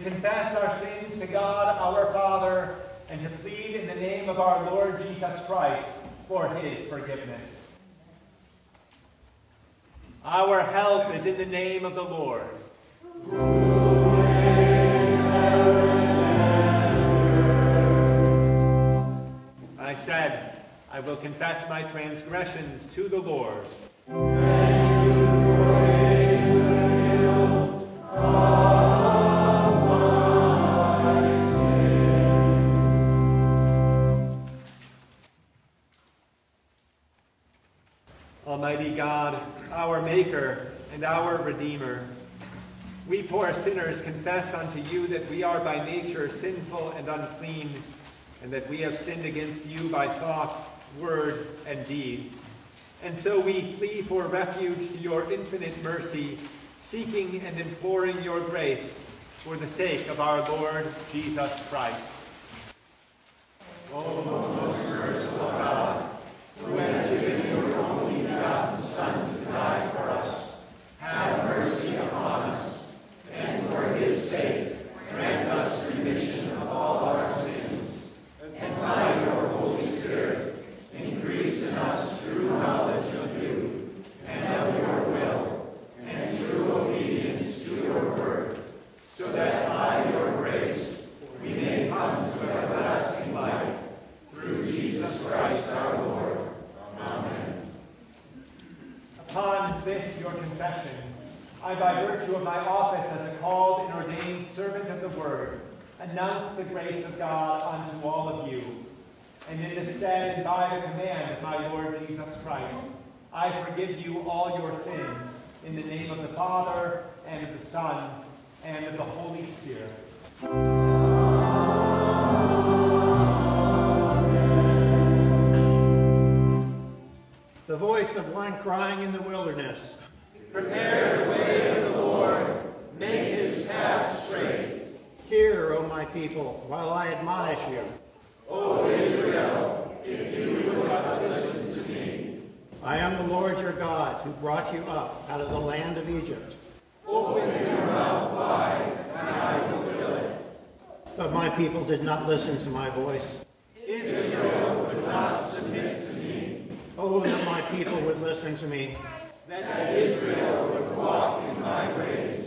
confess our sins to God our Father, and to plead in the name of our Lord Jesus Christ for his forgiveness. Our help is in the name of the Lord. I said, I will confess my transgressions to the Lord. Almighty God, our Maker and our Redeemer, we poor sinners confess unto you that we are by nature sinful and unclean, and that we have sinned against you by thought, word, and deed. And so we flee for refuge to your infinite mercy, seeking and imploring your grace for the sake of our Lord Jesus Christ. O most merciful God, who has given your only begotten Son to die for us, have mercy upon us, and for his sake grant us remission of all our sins, and by your Holy Spirit increase in us true knowledge of you and of your will, and true obedience to your word, so that by your grace we may come to everlasting life, through Jesus Christ our Lord. Amen. Upon this your confession, I, by virtue of my office as a called and ordained servant of the word, announce the grace of God unto all of you. And in the stead and by the command of my Lord Jesus Christ, I forgive you all your sins, in the name of the Father, and of the Son, and of the Holy Spirit. The voice of one crying in the wilderness, Prepare the way of the Lord, make his path straight. Hear, O my people, while I admonish you. O Israel, if you would but listen to me. I am the Lord your God, who brought you up out of the land of Egypt. Open your mouth wide, and I will fill it. But my people did not listen to my voice. Israel would not submit to me. Oh, that my people would listen to me. That Israel would walk in my ways.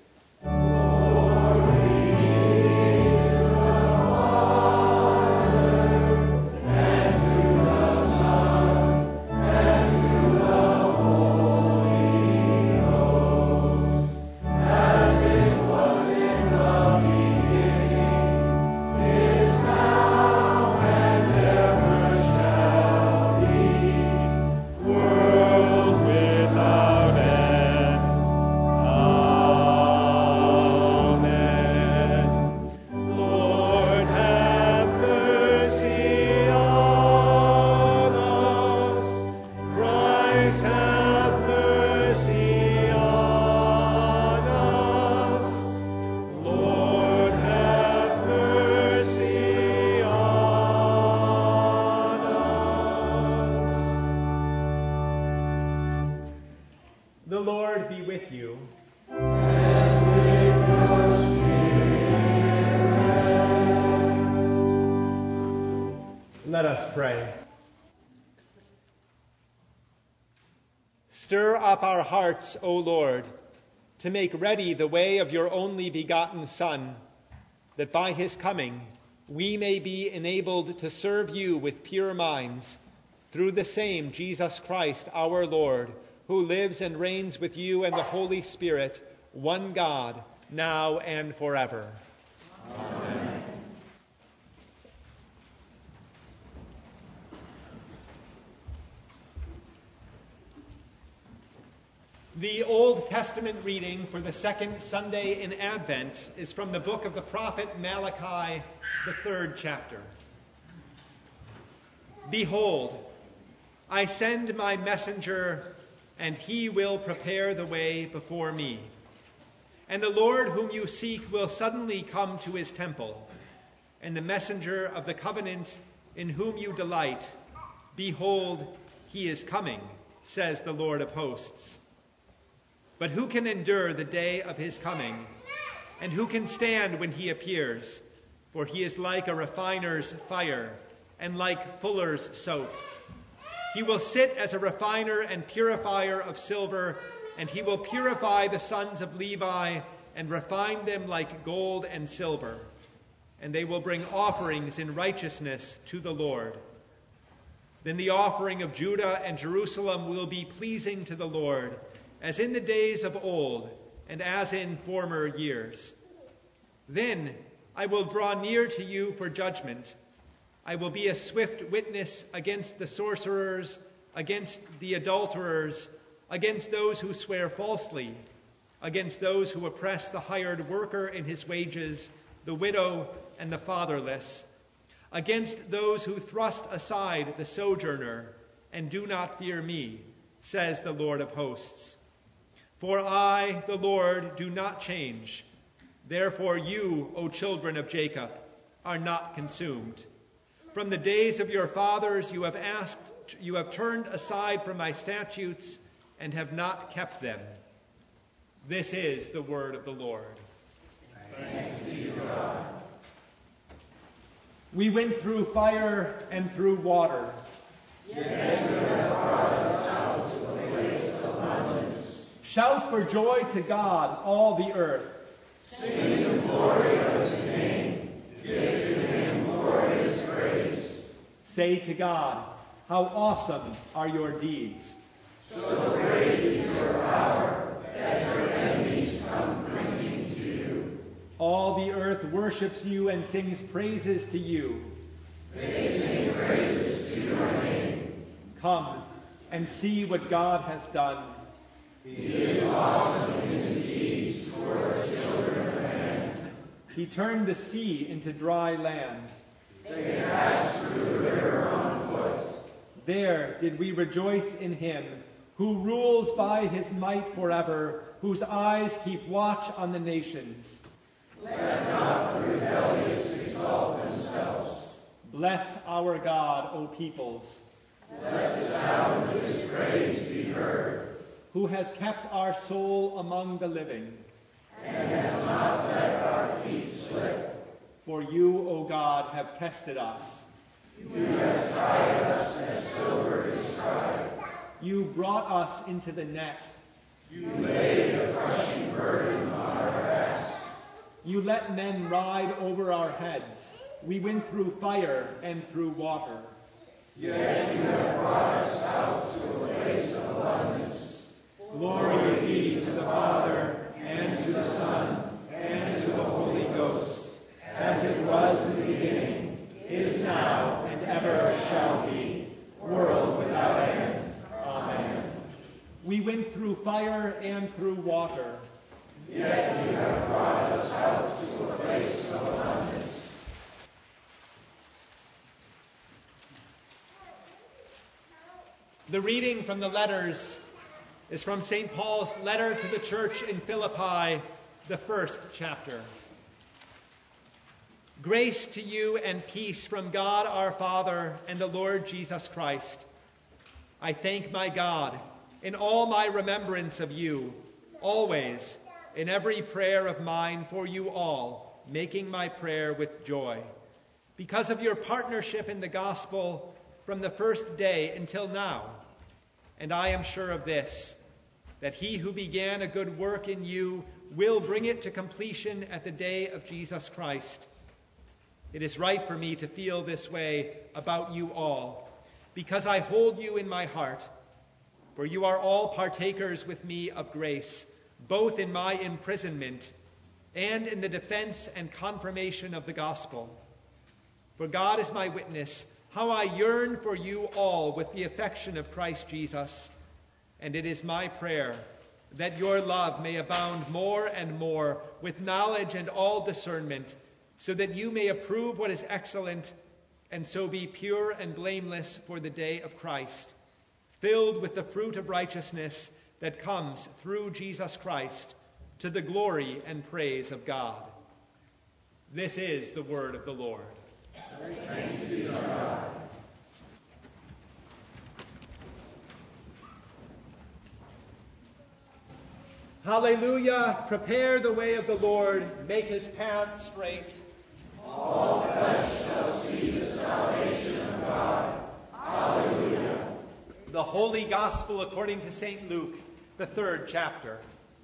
The Lord be with you. And with your spirit. Let us pray. Stir up our hearts, O Lord, to make ready the way of your only begotten Son, that by his coming we may be enabled to serve you with pure minds, through the same Jesus Christ our Lord, who lives and reigns with you and the Holy Spirit, one God, now and forever. Amen. The Old Testament reading for the second Sunday in Advent is from the book of the prophet Malachi, the 3rd chapter. Behold, I send my messenger, and he will prepare the way before me. And the Lord whom you seek will suddenly come to his temple. And the messenger of the covenant in whom you delight, behold, he is coming, says the Lord of hosts. But who can endure the day of his coming? And who can stand when he appears? For he is like a refiner's fire, and like fuller's soap. He will sit as a refiner and purifier of silver, and he will purify the sons of Levi, and refine them like gold and silver. And they will bring offerings in righteousness to the Lord. Then the offering of Judah and Jerusalem will be pleasing to the Lord, as in the days of old, and as in former years. Then I will draw near to you for judgment. I will be a swift witness against the sorcerers, against the adulterers, against those who swear falsely, against those who oppress the hired worker in his wages, the widow and the fatherless, against those who thrust aside the sojourner and do not fear me, says the Lord of hosts. For I, the Lord, do not change. Therefore you, O children of Jacob, are not consumed. From the days of your fathers you have turned aside from my statutes and have not kept them. This is the word of the Lord. Thanks be to God. We went through fire and through water. Yet you have brought us out to a place of abundance. Shout for joy to God, all the earth. Sing the glory of his name. Give to him glorious praise. Say to God, how awesome are your deeds. So great is your power that your enemies come cringing to you. All the earth worships you and sings praises to you. They sing praises to your name. Come and see what God has done. He is awesome in his deeds toward the children of men. He turned the sea into dry land. They passed through the river on foot. There did we rejoice in him, who rules by his might forever, whose eyes keep watch on the nations. Let not the rebellious exalt themselves. Bless our God, O peoples. Let the sound of his praise be heard. Who has kept our soul among the living. And has not let our feet slip. For you, O God, have tested us. You have tried us as silver is tried. You brought us into the net. You laid a crushing burden on our backs. You let men ride over our heads. We went through fire and through water. Yet you have brought us out to a place of abundance. Glory be to the Father, and to the Son, and to the Holy Ghost, as it was in the beginning, is now, and ever shall be, world without end. Amen. We went through fire and through water. Yet you have brought us out to a place of abundance. The reading from the letters is from St. Paul's letter to the church in Philippi, the first chapter. Grace to you and peace from God our Father and the Lord Jesus Christ. I thank my God in all my remembrance of you, always, in every prayer of mine for you all, making my prayer with joy, because of your partnership in the gospel from the first day until now. And I am sure of this, that he who began a good work in you will bring it to completion at the day of Jesus Christ. It is right for me to feel this way about you all, because I hold you in my heart, for you are all partakers with me of grace, both in my imprisonment and in the defense and confirmation of the gospel. For God is my witness, how I yearn for you all with the affection of Christ Jesus. And it is my prayer that your love may abound more and more with knowledge and all discernment, so that you may approve what is excellent, and so be pure and blameless for the day of Christ, filled with the fruit of righteousness that comes through Jesus Christ, to the glory and praise of God. This is the word of the Lord. Thanks be to God. Hallelujah! Prepare the way of the Lord, make his path straight. All flesh shall see the salvation of God. Hallelujah. The Holy Gospel according to St. Luke, the 3rd chapter.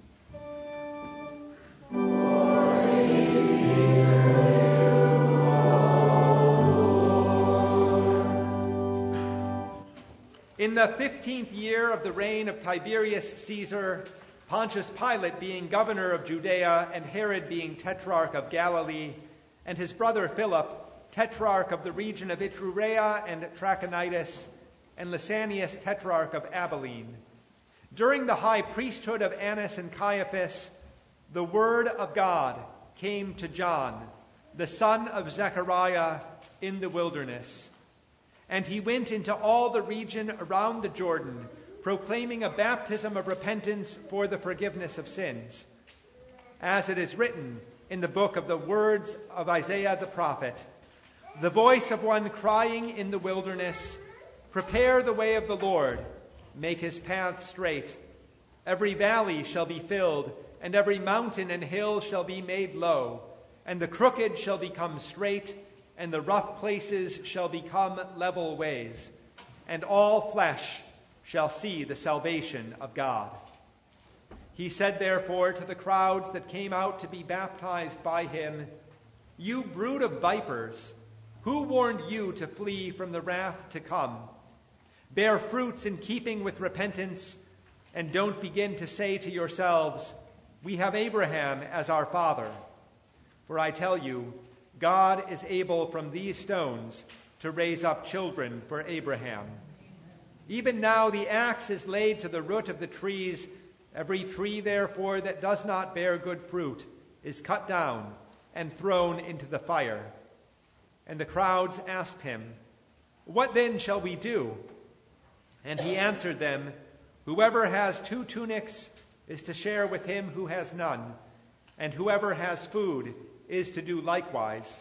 In the 15th year of the reign of Tiberius Caesar, Pontius Pilate being governor of Judea, and Herod being tetrarch of Galilee, and his brother Philip, tetrarch of the region of Iturea and Trachonitis, and Lysanias, tetrarch of Abilene. During the high priesthood of Annas and Caiaphas, the word of God came to John, the son of Zechariah, in the wilderness. And he went into all the region around the Jordan, proclaiming a baptism of repentance for the forgiveness of sins. As it is written in the book of the words of Isaiah the prophet, the voice of one crying in the wilderness, prepare the way of the Lord, make his path straight. Every valley shall be filled, and every mountain and hill shall be made low, and the crooked shall become straight, and the rough places shall become level ways, and all flesh shall see the salvation of God. He said therefore to the crowds that came out to be baptized by him, you brood of vipers, who warned you to flee from the wrath to come? Bear fruits in keeping with repentance, and don't begin to say to yourselves, we have Abraham as our father. For I tell you, God is able from these stones to raise up children for Abraham. Even now the axe is laid to the root of the trees. Every tree, therefore, that does not bear good fruit is cut down and thrown into the fire. And the crowds asked him, what then shall we do? And he answered them, whoever has 2 tunics is to share with him who has none, and whoever has food is to do likewise.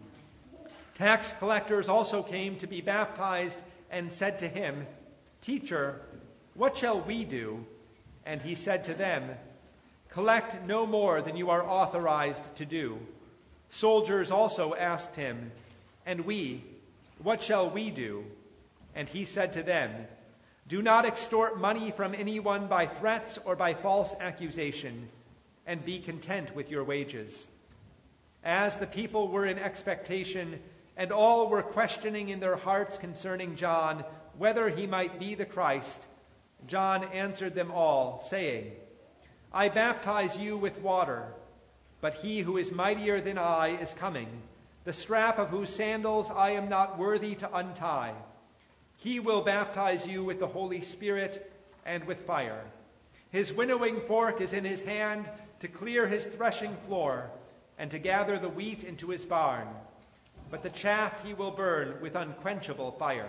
Tax collectors also came to be baptized and said to him, Teacher, what shall we do? And he said to them, collect no more than you are authorized to do. Soldiers also asked him, and we, what shall we do? And he said to them, do not extort money from anyone by threats or by false accusation, and be content with your wages. As the people were in expectation, and all were questioning in their hearts concerning John, whether he might be the Christ, John answered them all, saying, I baptize you with water, but he who is mightier than I is coming, the strap of whose sandals I am not worthy to untie. He will baptize you with the Holy Spirit and with fire. His winnowing fork is in his hand to clear his threshing floor and to gather the wheat into his barn, but the chaff he will burn with unquenchable fire.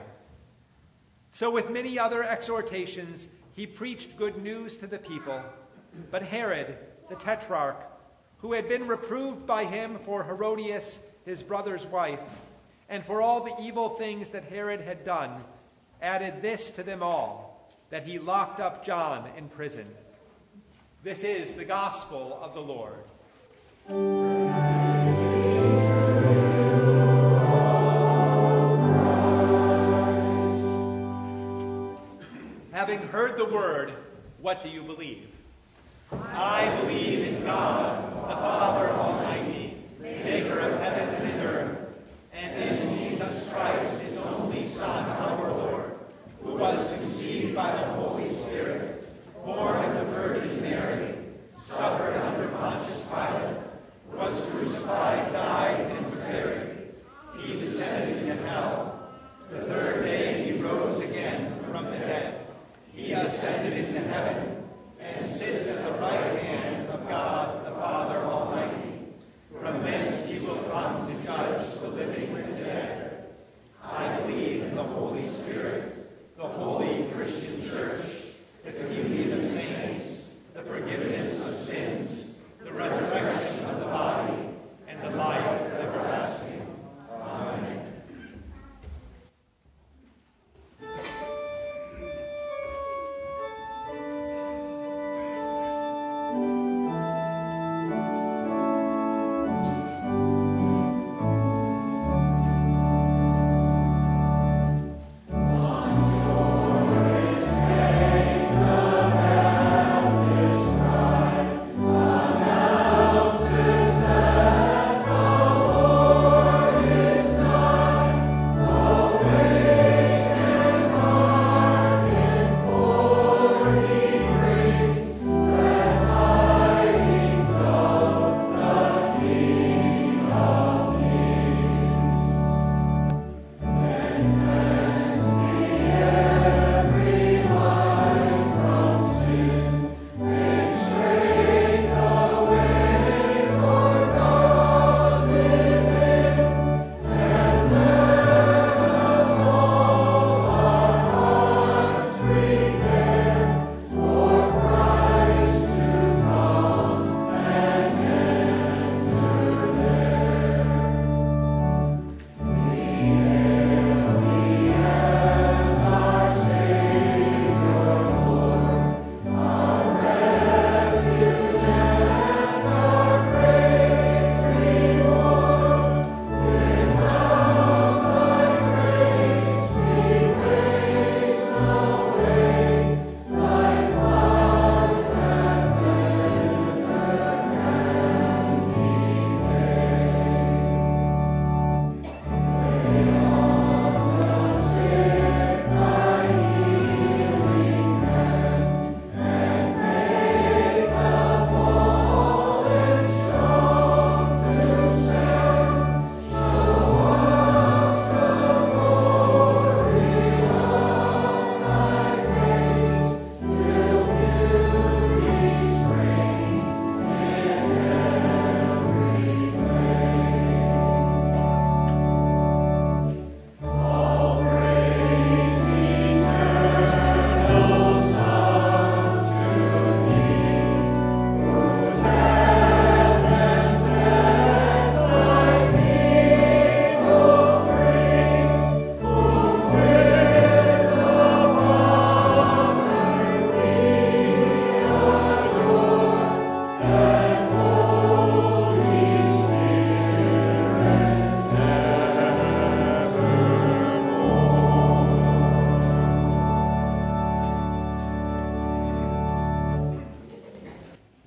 So with many other exhortations, he preached good news to the people. But Herod, the tetrarch, who had been reproved by him for Herodias, his brother's wife, and for all the evil things that Herod had done, added this to them all, that he locked up John in prison. This is the gospel of the Lord. Having heard the word, what do you believe? I believe in God, the Father Almighty, maker of heaven and earth, and in Jesus Christ, his only Son, our Lord, who was conceived by the Holy Spirit, born of the Virgin Mary, suffered under Pontius Pilate, was crucified, died, and was buried. He descended into hell. The third day he rose again from the dead. He ascended into heaven and sits at the right hand of God the Father Almighty.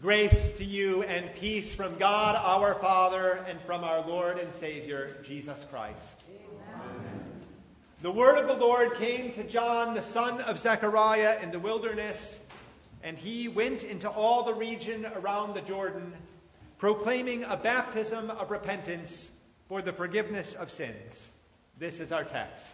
Grace to you and peace from God our Father and from our Lord and Savior, Jesus Christ. Amen. The word of the Lord came to John, the son of Zechariah, in the wilderness, and he went into all the region around the Jordan, proclaiming a baptism of repentance for the forgiveness of sins. This is our text.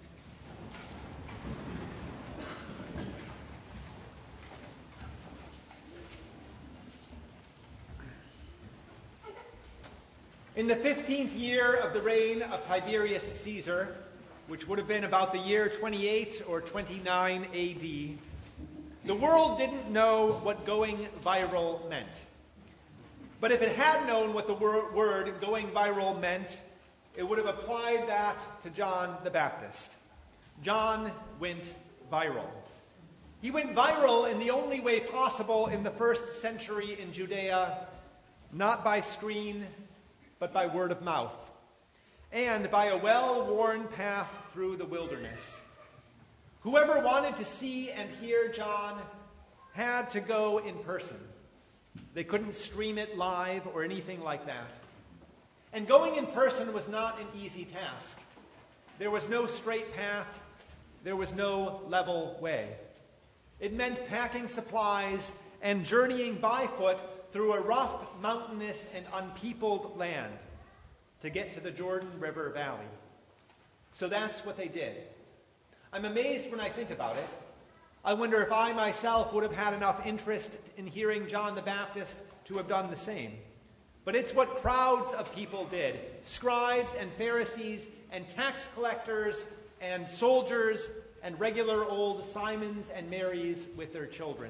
In the 15th year of the reign of Tiberius Caesar, which would have been about the year 28 or 29 AD, the world didn't know what going viral meant. But if it had known what the word going viral meant, it would have applied that to John the Baptist. John went viral. He went viral in the only way possible in the first century in Judea, not by screen, but by word of mouth, and by a well-worn path through the wilderness. Whoever wanted to see and hear John had to go in person. They couldn't stream it live or anything like that. And going in person was not an easy task. There was no straight path. There was no level way. It meant packing supplies and journeying by foot through a rough, mountainous, and unpeopled land to get to the Jordan River Valley. So that's what they did. I'm amazed when I think about it. I wonder if I myself would have had enough interest in hearing John the Baptist to have done the same. But it's what crowds of people did. Scribes and Pharisees and tax collectors and soldiers and regular old Simons and Marys with their children.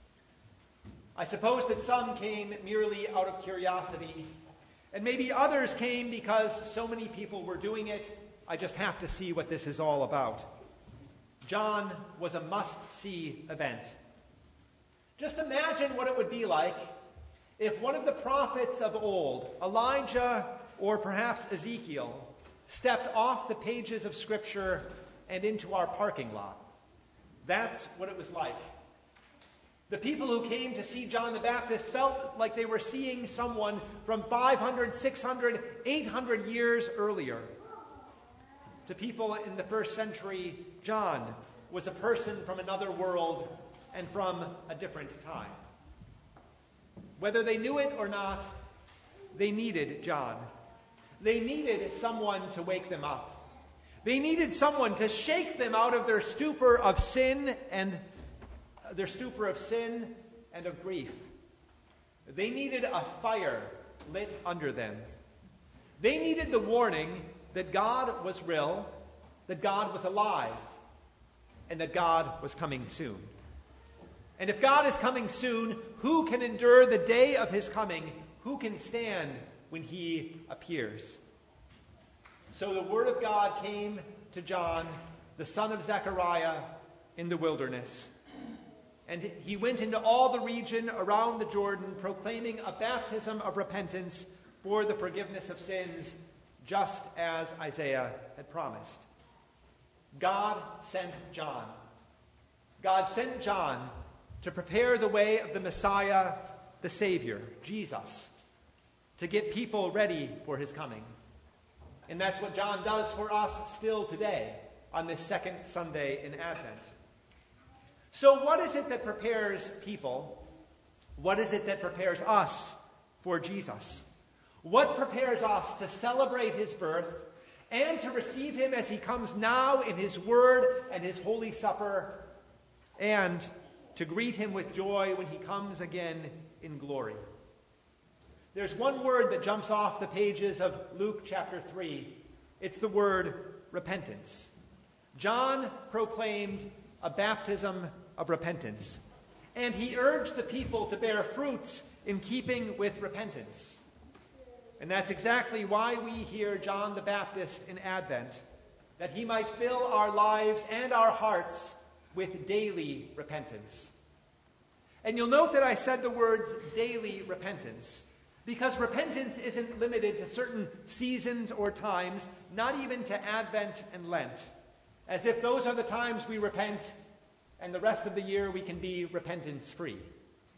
I suppose that some came merely out of curiosity, and maybe others came because so many people were doing it. I just have to see what this is all about. John was a must-see event. Just imagine what it would be like if one of the prophets of old, Elijah or perhaps Ezekiel, stepped off the pages of Scripture and into our parking lot. That's what it was like. The people who came to see John the Baptist felt like they were seeing someone from 500, 600, 800 years earlier. To people in the first century, John was a person from another world and from a different time. Whether they knew it or not, they needed John. They needed someone to wake them up. They needed someone to shake them out of their stupor of sin and of grief. They needed a fire lit under them. They needed the warning that God was real, that God was alive, and that God was coming soon. And if God is coming soon, who can endure the day of his coming? Who can stand when he appears? So the word of God came to John, the son of Zechariah, in the wilderness. And he went into all the region around the Jordan, proclaiming a baptism of repentance for the forgiveness of sins, just as Isaiah had promised. God sent John. God sent John to prepare the way of the Messiah, the Savior, Jesus, to get people ready for his coming. And that's what John does for us still today on this second Sunday in Advent. So what is it that prepares people? What is it that prepares us for Jesus? What prepares us to celebrate his birth and to receive him as he comes now in his word and his holy supper, and to greet him with joy when he comes again in glory? There's one word that jumps off the pages of Luke chapter 3. It's the word repentance. John proclaimed a baptism of repentance, and he urged the people to bear fruits in keeping with repentance. And that's exactly why we hear John the Baptist in Advent, that he might fill our lives and our hearts with daily repentance. And you'll note that I said the words daily repentance, because repentance isn't limited to certain seasons or times, not even to Advent and Lent, as if those are the times we repent and the rest of the year we can be repentance-free.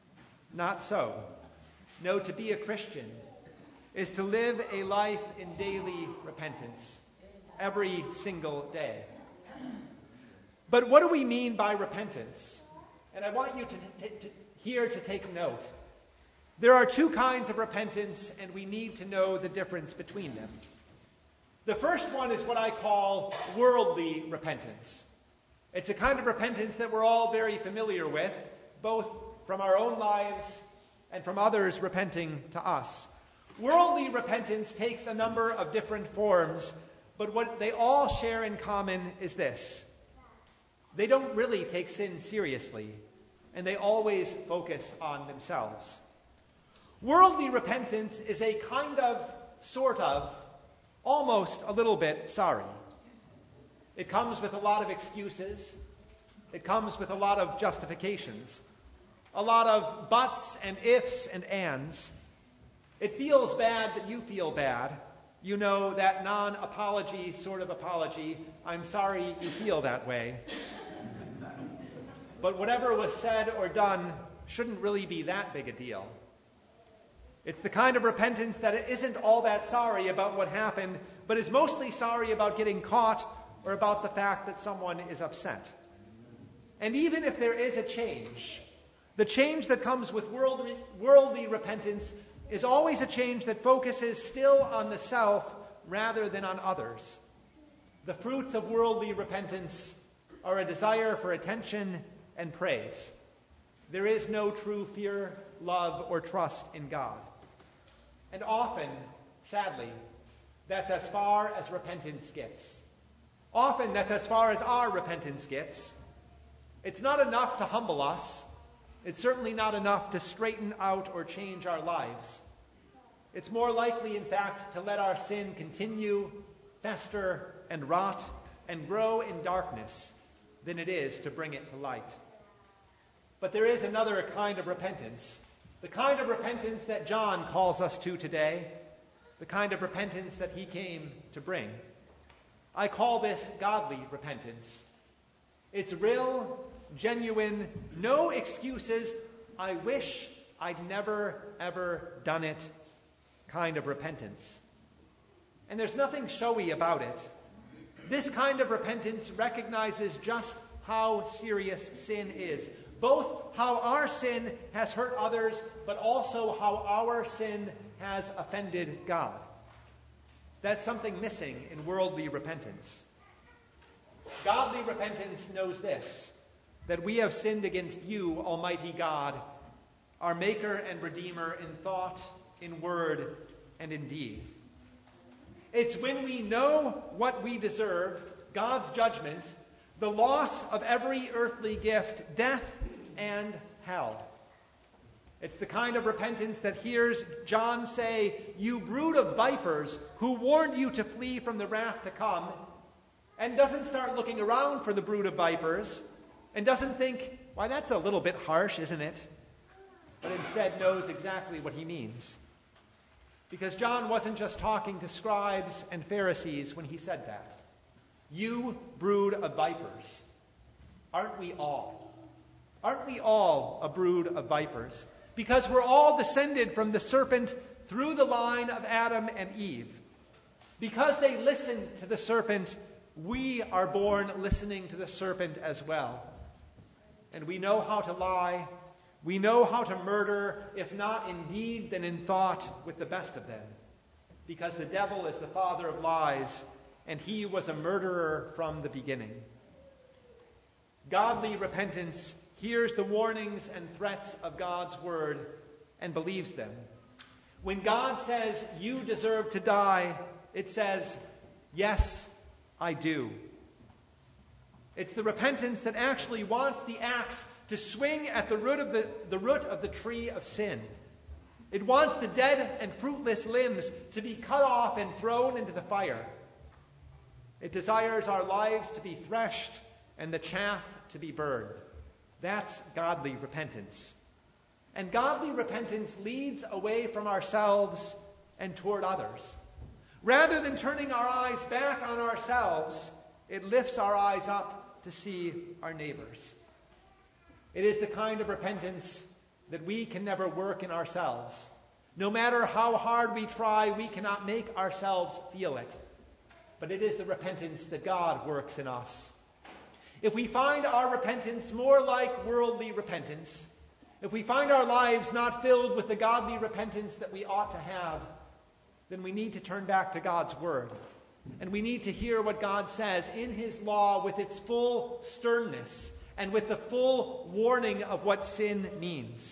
Not so. No, to be a Christian is to live a life in daily repentance, every single day. But what do we mean by repentance? And I want you to take note. There are two kinds of repentance, and we need to know the difference between them. The first one is what I call worldly repentance. It's a kind of repentance that we're all very familiar with, both from our own lives and from others repenting to us. Worldly repentance takes a number of different forms, but what they all share in common is this. They don't really take sin seriously, and they always focus on themselves. Worldly repentance is a kind of, sort of, almost a little bit sorry. It comes with a lot of excuses. It comes with a lot of justifications. A lot of buts and ifs and ands. It feels bad that you feel bad. You know, that non-apology sort of apology. I'm sorry you feel that way. But whatever was said or done shouldn't really be that big a deal. It's the kind of repentance that isn't all that sorry about what happened, but is mostly sorry about getting caught or about the fact that someone is upset. And even if there is a change, the change that comes with worldly repentance is always a change that focuses still on the self rather than on others. The fruits of worldly repentance are a desire for attention and praise. There is no true fear, love, or trust in God. And often, sadly, that's as far as repentance gets. Often that's as far as our repentance gets. It's not enough to humble us. It's certainly not enough to straighten out or change our lives. It's more likely, in fact, to let our sin continue, fester, and rot, and grow in darkness than it is to bring it to light. But there is another kind of repentance, the kind of repentance that John calls us to today, the kind of repentance that he came to bring. I call this godly repentance. It's real, genuine, no excuses, I wish I'd never, ever done it kind of repentance. And there's nothing showy about it. This kind of repentance recognizes just how serious sin is. Both how our sin has hurt others, but also how our sin has offended God. That's something missing in worldly repentance. Godly repentance knows this, that we have sinned against you, Almighty God, our Maker and Redeemer, in thought, in word, and in deed. It's when we know what we deserve, God's judgment, the loss of every earthly gift, death and hell. It's the kind of repentance that hears John say, "You brood of vipers, who warned you to flee from the wrath to come," and doesn't start looking around for the brood of vipers, and doesn't think, "Why, that's a little bit harsh, isn't it?" But instead knows exactly what he means. Because John wasn't just talking to scribes and Pharisees when he said that. You brood of vipers. Aren't we all? Aren't we all a brood of vipers? Because we're all descended from the serpent through the line of Adam and Eve. Because they listened to the serpent, we are born listening to the serpent as well. And we know how to lie. We know how to murder, if not in deed, then in thought, with the best of them. Because the devil is the father of lies, and he was a murderer from the beginning. Godly repentance hears the warnings and threats of God's word and believes them. When God says, "You deserve to die," it says, "Yes, I do." It's the repentance that actually wants the axe to swing at the root of the tree of sin. It wants the dead and fruitless limbs to be cut off and thrown into the fire. It desires our lives to be threshed and the chaff to be burned. That's godly repentance. And godly repentance leads away from ourselves and toward others. Rather than turning our eyes back on ourselves, it lifts our eyes up to see our neighbors. It is the kind of repentance that we can never work in ourselves. No matter how hard we try, we cannot make ourselves feel it. But it is the repentance that God works in us. If we find our repentance more like worldly repentance, if we find our lives not filled with the godly repentance that we ought to have, then we need to turn back to God's word. And we need to hear what God says in his law with its full sternness and with the full warning of what sin means.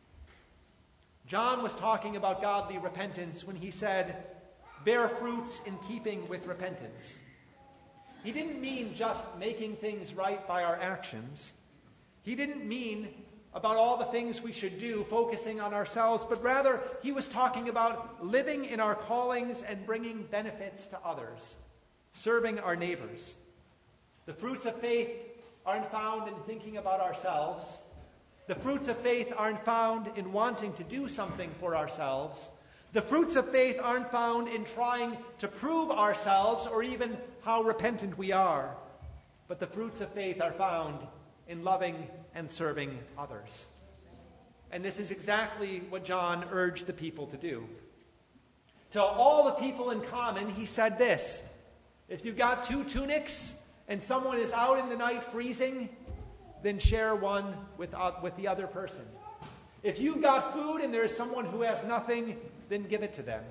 John was talking about godly repentance when he said, bear fruits in keeping with repentance. He didn't mean just making things right by our actions. He didn't mean about all the things we should do, focusing on ourselves, but rather he was talking about living in our callings and bringing benefits to others, serving our neighbors. The fruits of faith aren't found in thinking about ourselves. The fruits of faith aren't found in wanting to do something for ourselves. The fruits of faith aren't found in trying to prove ourselves or even how repentant we are. But the fruits of faith are found in loving and serving others. And this is exactly what John urged the people to do. To all the people in common, he said this: if you've got 2 tunics and someone is out in the night freezing, then share one with the other person. If you've got food and there's someone who has nothing, then give it to them.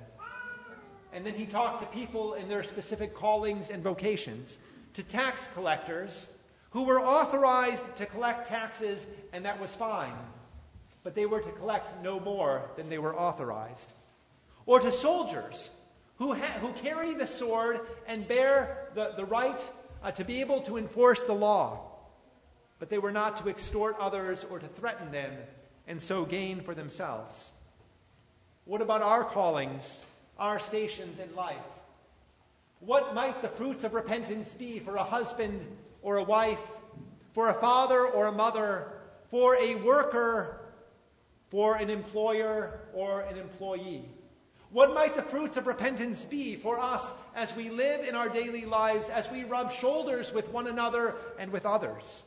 And then he talked to people in their specific callings and vocations, to tax collectors who were authorized to collect taxes, and that was fine. But they were to collect no more than they were authorized. Or to soldiers who carry the sword and bear the right to be able to enforce the law. But they were not to extort others or to threaten them and so gain for themselves. What about our callings, our stations in life? What might the fruits of repentance be for a husband or a wife, for a father or a mother, for a worker, for an employer or an employee? What might the fruits of repentance be for us as we live in our daily lives, as we rub shoulders with one another and with others?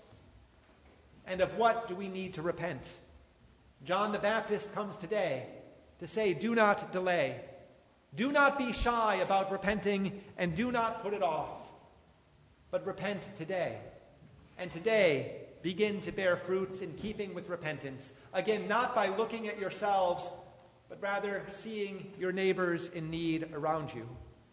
And of what do we need to repent? John the Baptist comes today to say, do not delay. Do not be shy about repenting, and do not put it off. But repent today. And today, begin to bear fruits in keeping with repentance. Again, not by looking at yourselves, but rather seeing your neighbors in need around you.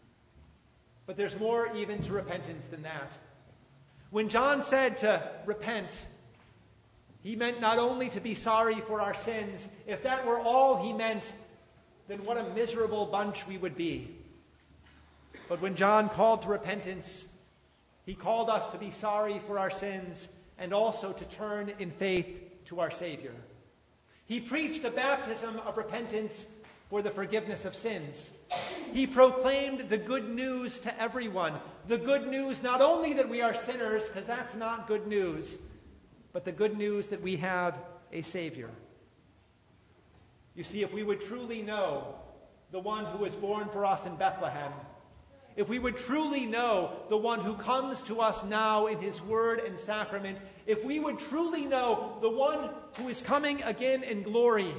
But there's more even to repentance than that. When John said to repent, he meant not only to be sorry for our sins. If that were all he meant, then what a miserable bunch we would be. But when John called to repentance, he called us to be sorry for our sins and also to turn in faith to our Savior. He preached a baptism of repentance for the forgiveness of sins. He proclaimed the good news to everyone. The good news not only that we are sinners, because that's not good news, but the good news that we have a Savior. You see, if we would truly know the one who was born for us in Bethlehem, if we would truly know the one who comes to us now in his word and sacrament, if we would truly know the one who is coming again in glory,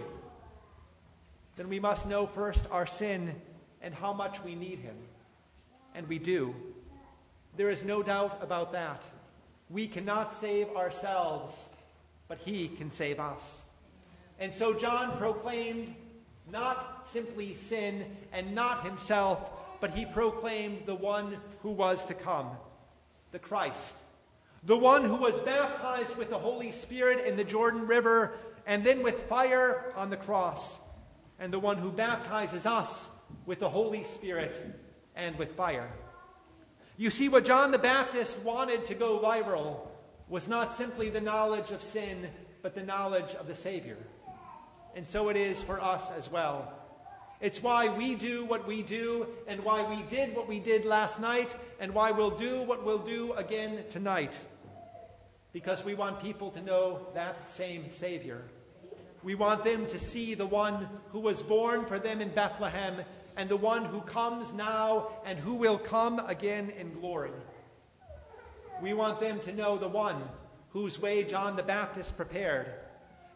then we must know first our sin and how much we need him. And we do. There is no doubt about that. We cannot save ourselves, but he can save us. And so John proclaimed not simply sin and not himself, but he proclaimed the one who was to come, the Christ, the one who was baptized with the Holy Spirit in the Jordan River and then with fire on the cross, and the one who baptizes us with the Holy Spirit and with fire. You see, what John the Baptist wanted to go viral was not simply the knowledge of sin, but the knowledge of the Savior. And so it is for us as well. It's why we do what we do, and why we did what we did last night, and why we'll do what we'll do again tonight. Because we want people to know that same Savior. We want them to see the one who was born for them in Bethlehem, and the one who comes now and who will come again in glory. We want them to know the one whose way John the Baptist prepared,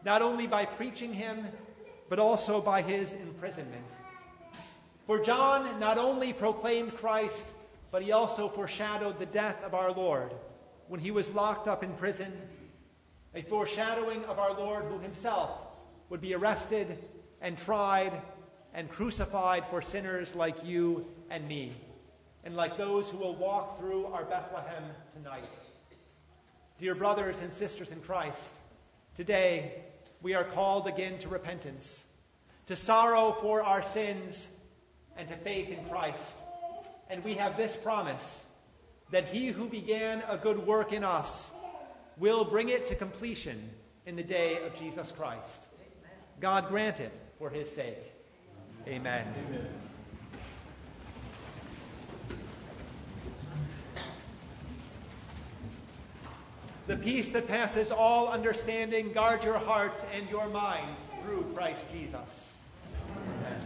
not only by preaching him, but also by his imprisonment. For John not only proclaimed Christ, but he also foreshadowed the death of our Lord when he was locked up in prison, a foreshadowing of our Lord who himself would be arrested and tried and crucified for sinners like you and me, and like those who will walk through our Bethlehem tonight. Dear brothers and sisters in Christ, today we are called again to repentance, to sorrow for our sins, and to faith in Christ. And we have this promise, that he who began a good work in us will bring it to completion in the day of Jesus Christ. God grant it for his sake. Amen. Amen. The peace that passes all understanding guard your hearts and your minds through Christ Jesus. Amen.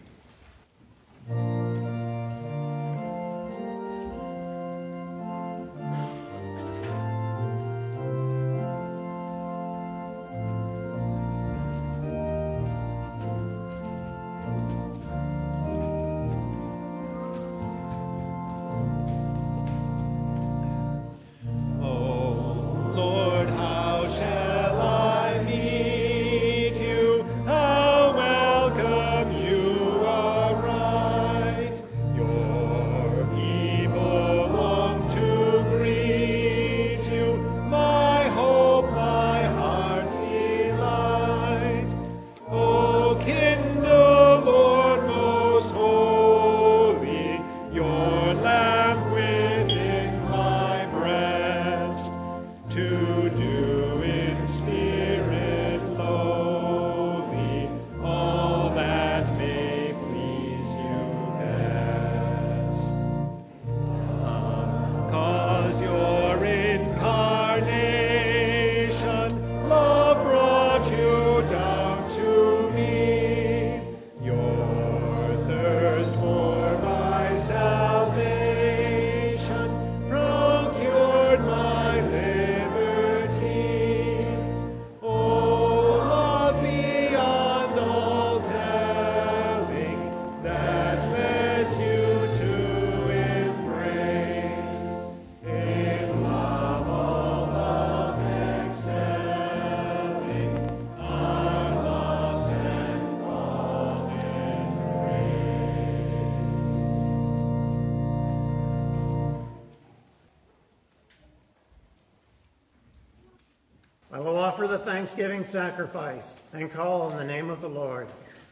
I will offer the thanksgiving sacrifice and call on the name of the Lord.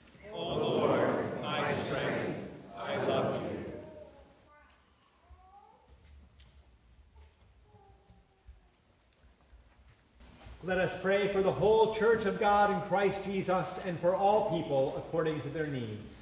O Lord, my strength, I love you. Let us pray for the whole Church of God in Christ Jesus and for all people according to their needs.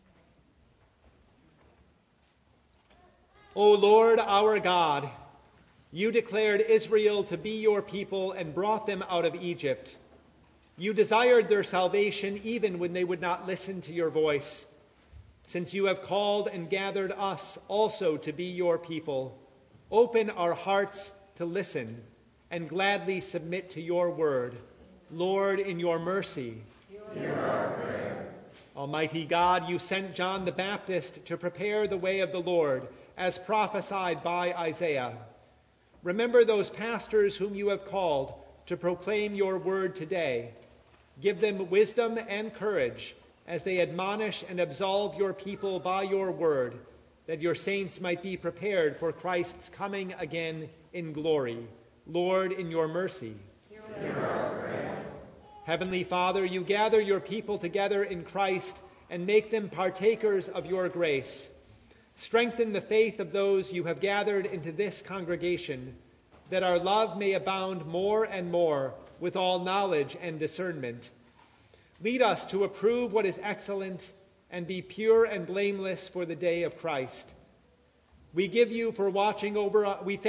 O Lord, our God, you declared Israel to be your people and brought them out of Egypt. You desired their salvation even when they would not listen to your voice. Since you have called and gathered us also to be your people, open our hearts to listen and gladly submit to your word. Lord, in your mercy, hear our prayer. Almighty God, you sent John the Baptist to prepare the way of the Lord, as prophesied by Isaiah. Remember those pastors whom you have called to proclaim your word today. Give them wisdom and courage as they admonish and absolve your people by your word, that your saints might be prepared for Christ's coming again in glory. Lord, in your mercy, hear our prayer. Heavenly Father, you gather your people together in Christ and make them partakers of your grace. Strengthen the faith of those you have gathered into this congregation, that our love may abound more and more with all knowledge and discernment. Lead us to approve what is excellent and be pure and blameless for the day of Christ. We thank you for watching over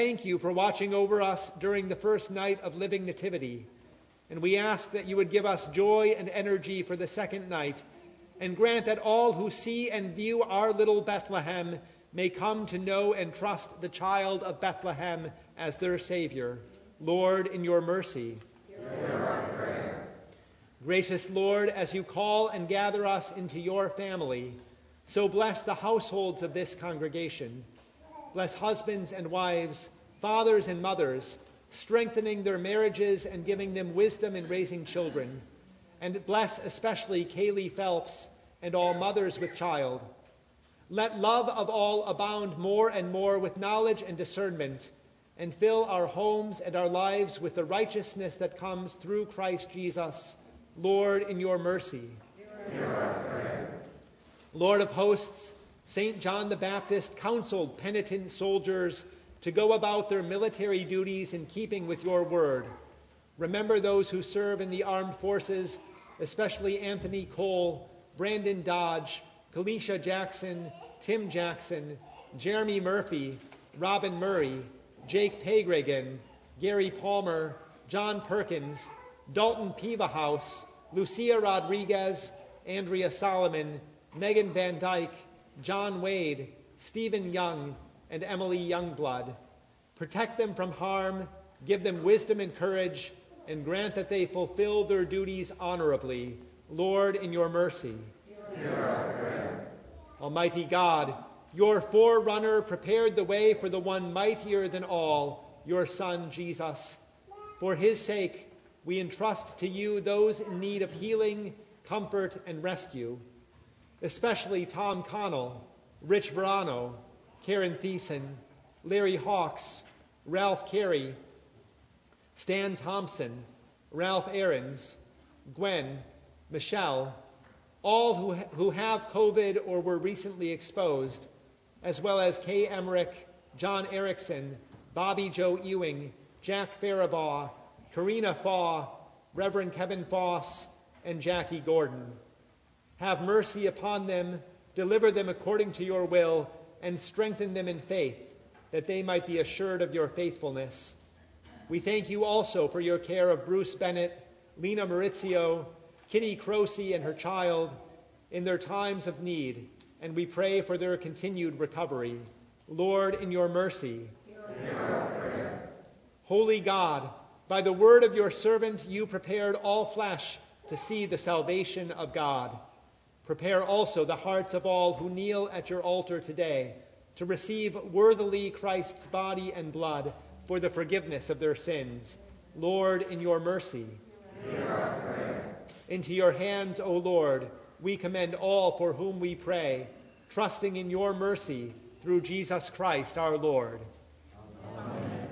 us during the first night of Living Nativity, and we ask that you would give us joy and energy for the second night, and grant that all who see and view our little Bethlehem may come to know and trust the child of Bethlehem as their Savior. Lord, in your mercy, hear our prayer. Gracious Lord, as you call and gather us into your family, so bless the households of this congregation. Bless husbands and wives, fathers and mothers, strengthening their marriages and giving them wisdom in raising children. And bless especially Kaylee Phelps and all mothers with child. Let love of all abound more and more with knowledge and discernment, and fill our homes and our lives with the righteousness that comes through Christ Jesus. Lord, in your mercy. Hear our prayer. Lord of hosts, St. John the Baptist counseled penitent soldiers to go about their military duties in keeping with your word. Remember those who serve in the armed forces, especially Anthony Cole, Brandon Dodge, Kalisha Jackson, Tim Jackson, Jeremy Murphy, Robin Murray, Jake Pagregan, Gary Palmer, John Perkins, Dalton Pivahouse, Lucia Rodriguez, Andrea Solomon, Megan Van Dyke, John Wade, Stephen Young, and Emily Youngblood. Protect them from harm, give them wisdom and courage, and grant that they fulfill their duties honorably. Lord, in your mercy. Hear our prayer. Almighty God, your forerunner prepared the way for the one mightier than all, your Son, Jesus. For his sake, we entrust to you those in need of healing, comfort, and rescue, especially Tom Connell, Rich Verano, Karen Thiessen, Larry Hawks, Ralph Carey, Stan Thompson, Ralph Ahrens, Gwen, Michelle, all who have COVID or were recently exposed, as well as Kay Emmerich, John Erickson, Bobby Joe Ewing, Jack Faribaugh, Karina Faw, Reverend Kevin Foss, and Jackie Gordon. Have mercy upon them, deliver them according to your will, and strengthen them in faith, that they might be assured of your faithfulness. We thank you also for your care of Bruce Bennett, Lena Maurizio, Kitty Croce and her child in their times of need, and we pray for their continued recovery. Lord, in your mercy. Hear our prayer. Holy God, by the word of your servant you prepared all flesh to see the salvation of God. Prepare also the hearts of all who kneel at your altar today to receive worthily Christ's body and blood for the forgiveness of their sins. Lord, in your mercy. Hear our prayer. Into your hands, O Lord, we commend all for whom we pray, trusting in your mercy through Jesus Christ our Lord. Amen.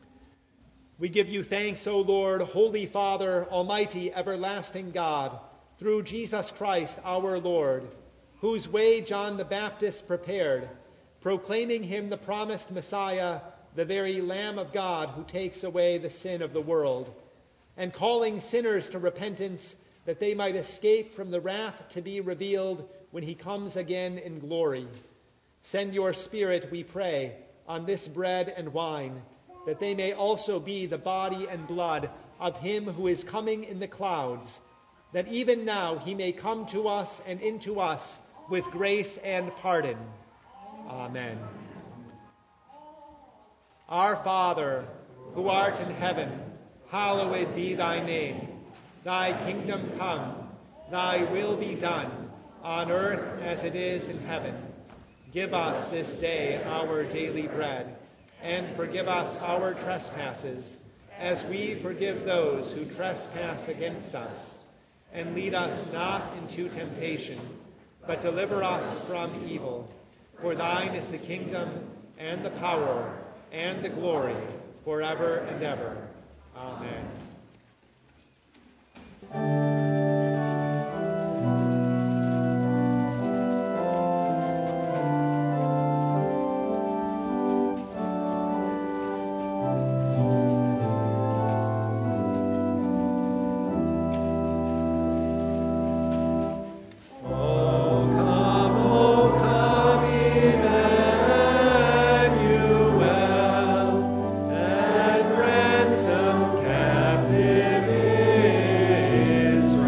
We give you thanks, O Lord, Holy Father, Almighty, everlasting God, through Jesus Christ our Lord, whose way John the Baptist prepared, proclaiming him the promised Messiah, the very Lamb of God who takes away the sin of the world, and calling sinners to repentance that they might escape from the wrath to be revealed when he comes again in glory. Send your Spirit, we pray, on this bread and wine, that they may also be the body and blood of him who is coming in the clouds, that even now he may come to us and into us with grace and pardon. Amen. Our Father, who art in heaven, hallowed be thy name. Thy kingdom come, thy will be done, on earth as it is in heaven. Give us this day our daily bread, and forgive us our trespasses, as we forgive those who trespass against us. And lead us not into temptation, but deliver us from evil. For thine is the kingdom, and the power, and the glory, forever and ever. Amen. Captive Israel.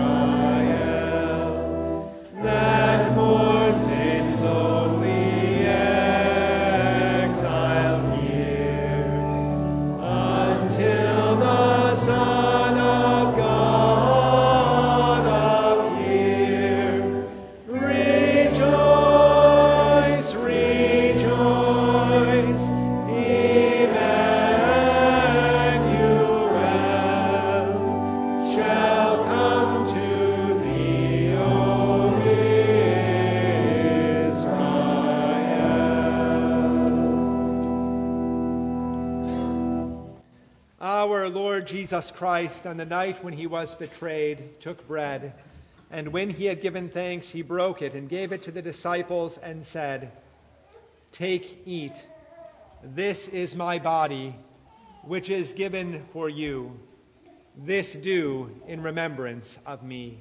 Our Lord Jesus Christ, on the night when he was betrayed, took bread, and when he had given thanks, he broke it and gave it to the disciples and said, "Take, eat. This is my body, which is given for you. This do in remembrance of me."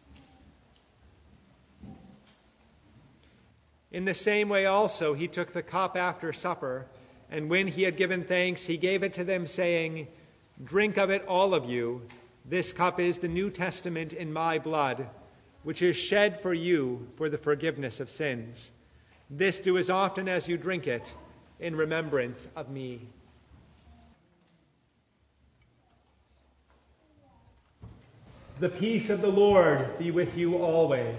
In the same way also he took the cup after supper, and when he had given thanks, he gave it to them, saying, "Drink of it, all of you. This cup is the New Testament in my blood, which is shed for you for the forgiveness of sins. This do as often as you drink it in remembrance of me." The peace of the Lord be with you always.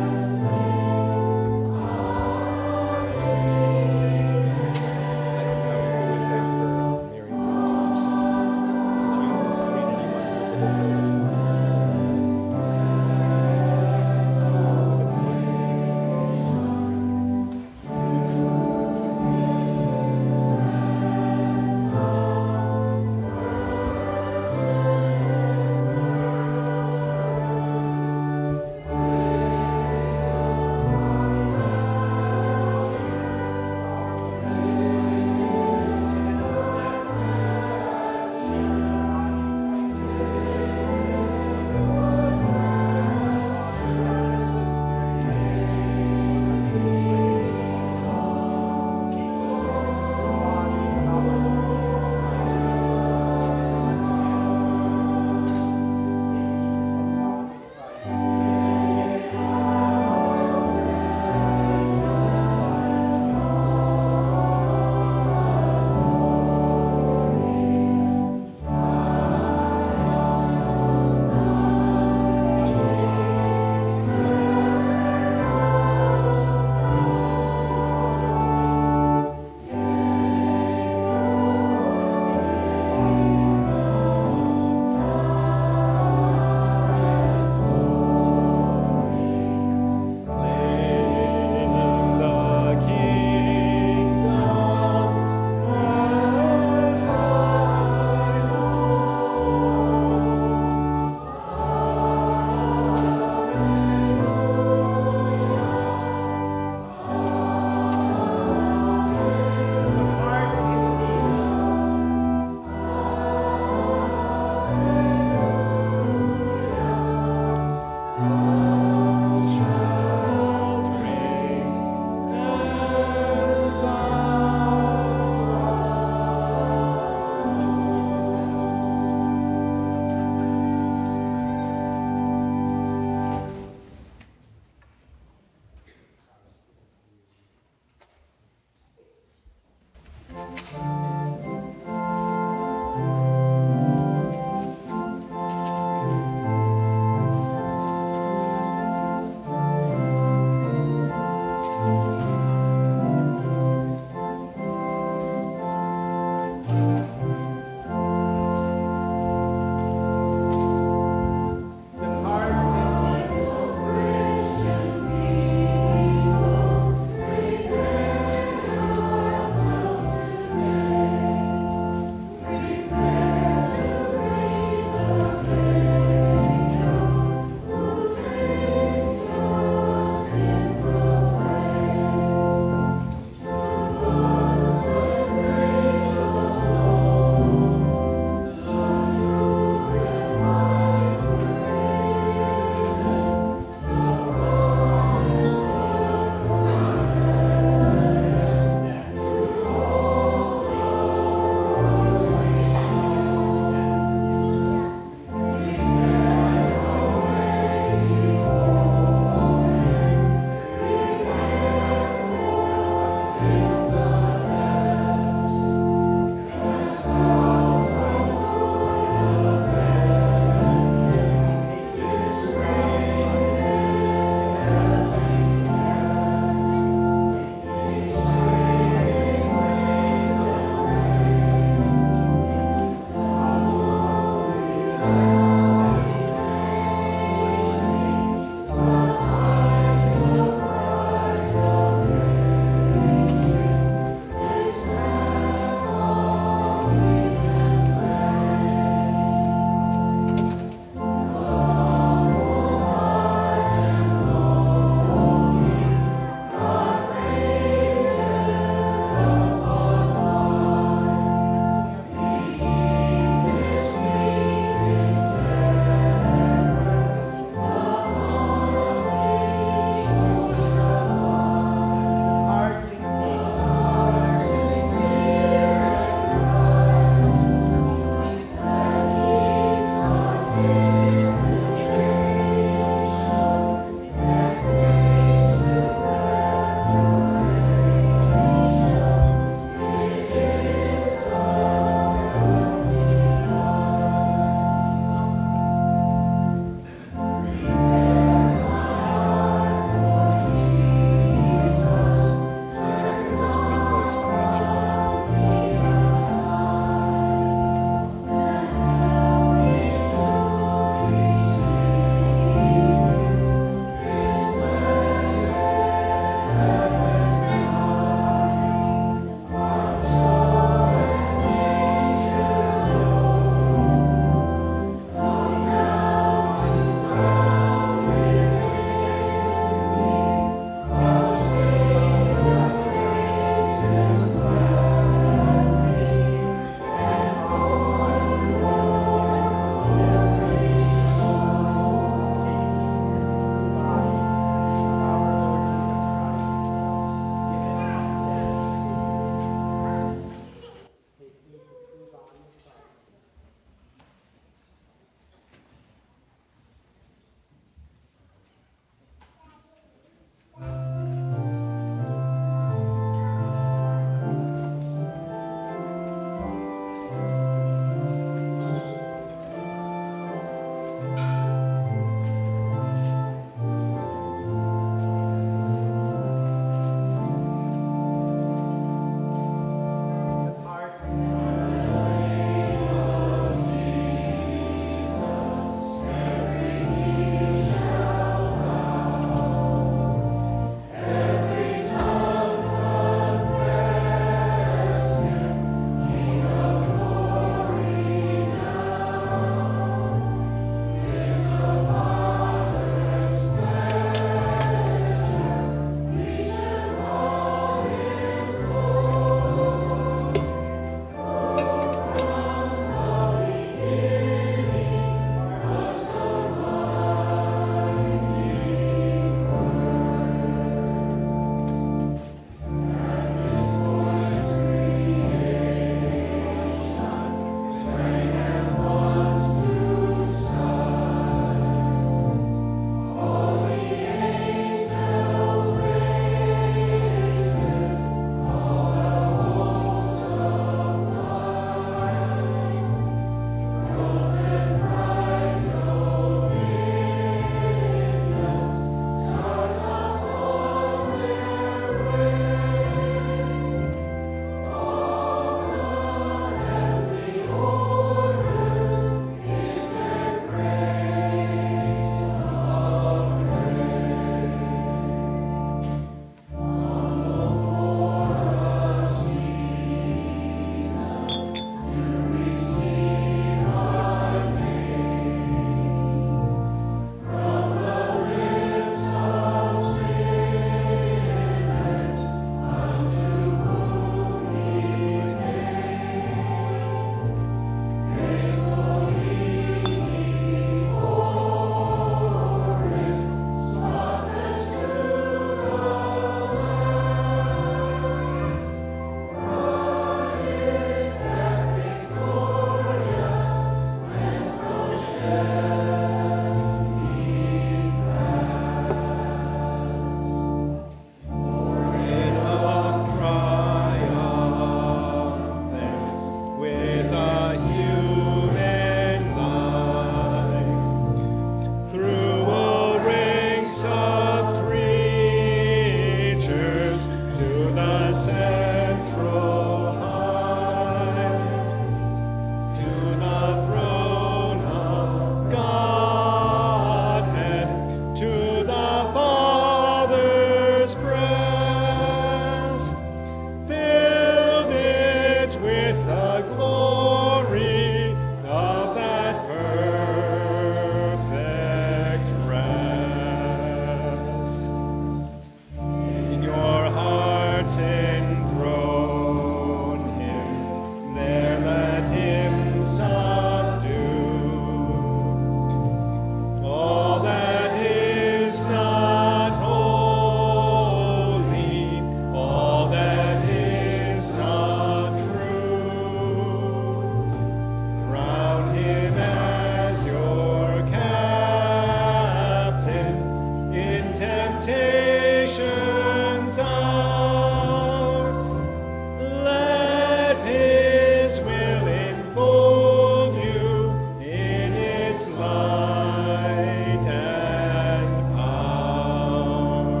temptations out. Let his will enfold you in its light and power.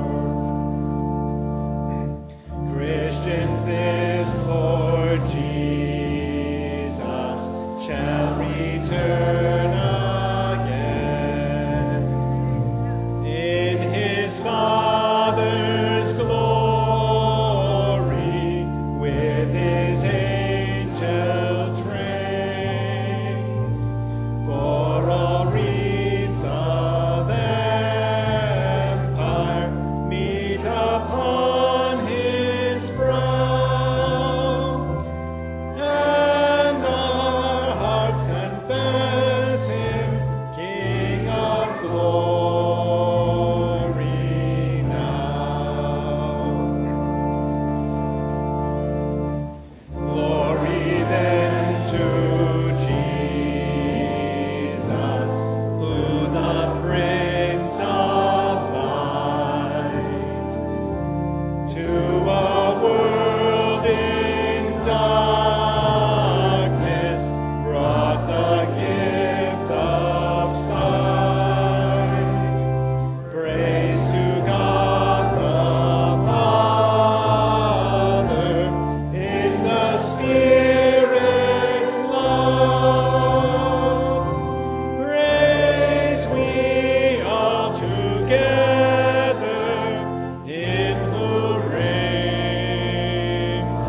Christians, this Lord Jesus shall return again in his Father's glory with his angels train. For all wreaths of empire meet upon his brow, and our hearts confess him King of glory now. Glory then to Jesus, who the Prince of Light, to a world in darkness brought the gift of sight. Praise to God the Father in the Spirit's love. Praise we all together, him who reigns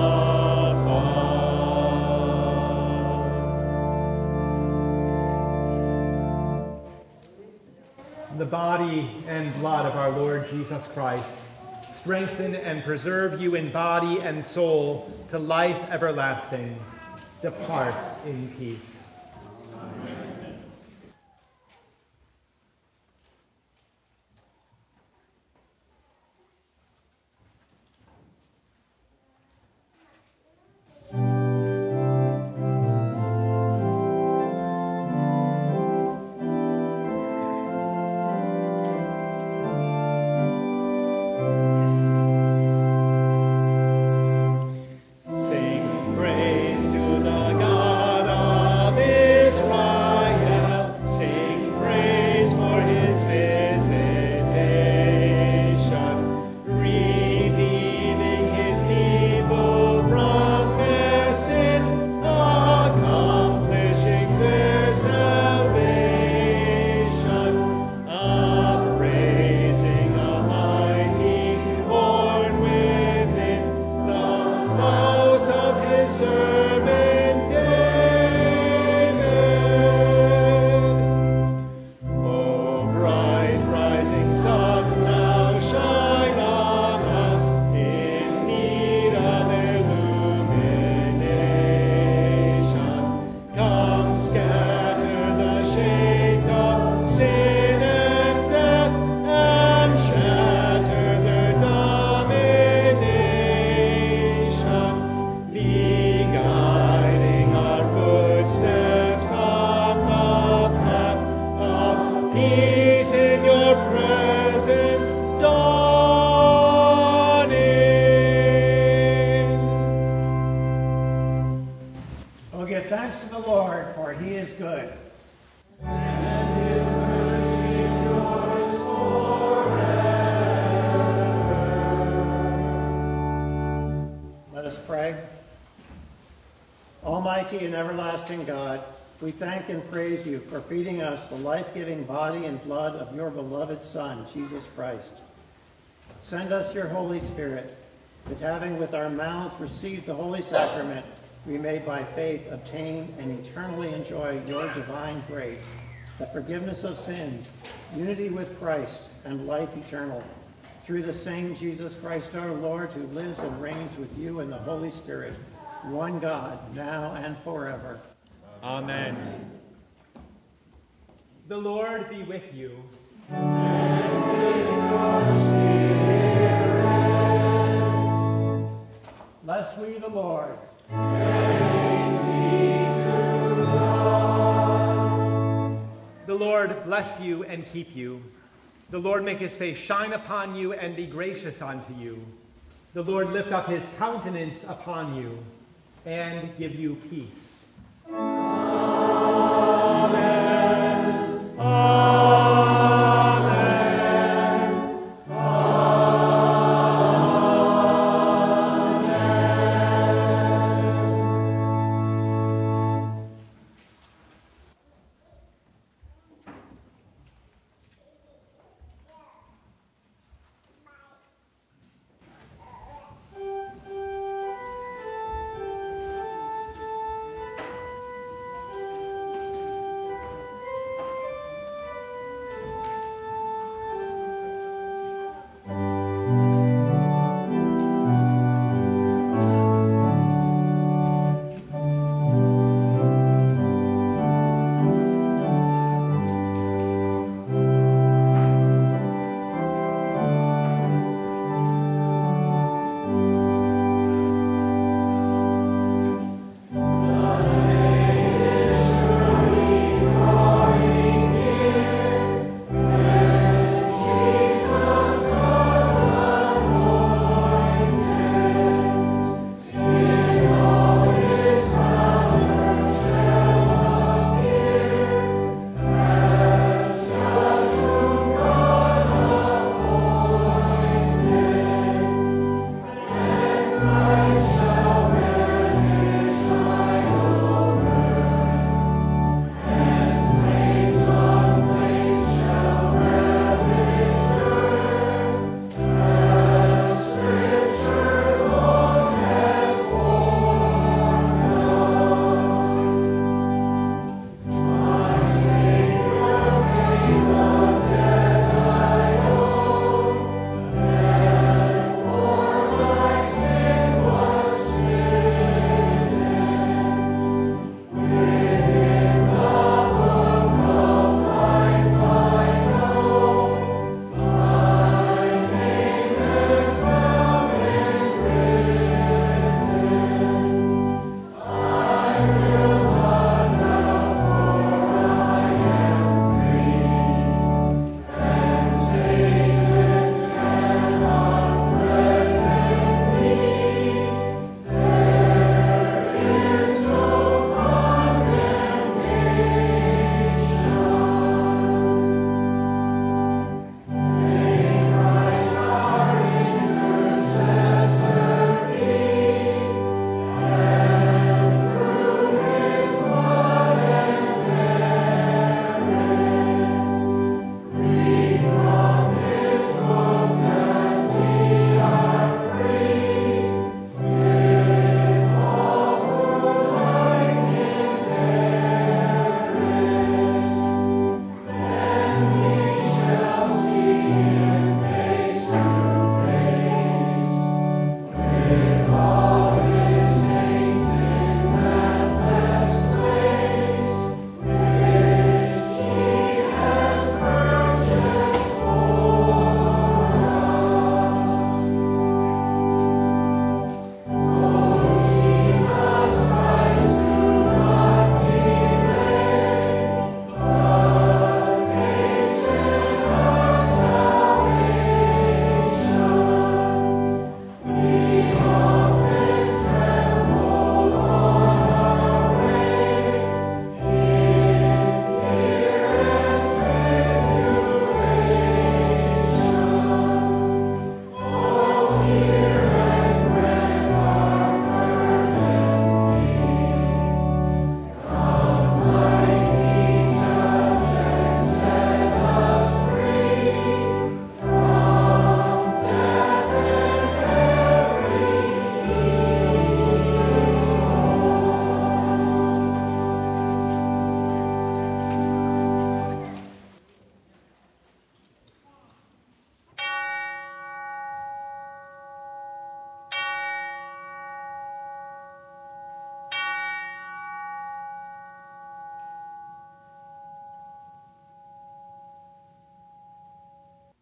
above. The body and blood of our Lord Jesus Christ strengthen and preserve you in body and soul to life everlasting. Depart in peace. Sing praise to the God of Israel. Sing praise for his visitation, redeeming his people from their sin, accomplishing their salvation, upraising a mighty horn within the house of his servant David. O bright rising sun, now shine on us in need of illumination. Come scatter the shades of sin and death, and shatter their domination. Be guiding our footsteps on the path of peace in your presence dawning. Oh, give thanks to the Lord, for he is good. Let us pray. Almighty and everlasting God, we thank and praise you for feeding us the life-giving body and blood of your beloved Son, Jesus Christ. Send us your Holy Spirit, that having with our mouths received the Holy Sacrament, we may by faith obtain and eternally enjoy your divine grace, the forgiveness of sins, unity with Christ, and life eternal. Through the same Jesus Christ our Lord, who lives and reigns with you in the Holy Spirit, one God, now and forever. Amen. The Lord be with you. Bless we the Lord. The Lord bless you and keep you. The Lord make his face shine upon you and be gracious unto you. The Lord lift up his countenance upon you and give you peace.